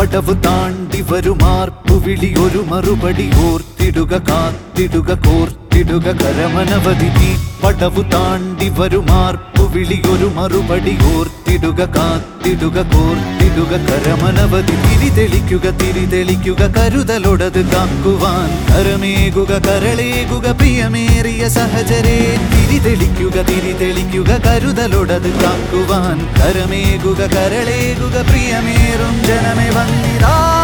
പടവു താണ്ടി വരുമാർപ്പുവിളി ഒരു മറുപടി ഓർത്തിടുക കാത്തിടുക കോർത്തിടുക കരമനവധി നീ പടവു താണ്ടി വരുമാർപ്പുവിളി ഒരു മറുപടി ഓർത്തിടുക കാത്തിടുക കോർത്തിടുക കരമനവധി തിരിതെളിക്കുക കരുതലൊടത് കാക്കുവാൻ കരമേകുക കരളേകുക പ്രിയമേറിയ സഹചരേ തിരിതെളിക്കുക കരുതലൊടത് കാക്കുവാൻ കരമേകുക കരളേകുക പ്രിയമേറും ജനമേ വന്നിതാ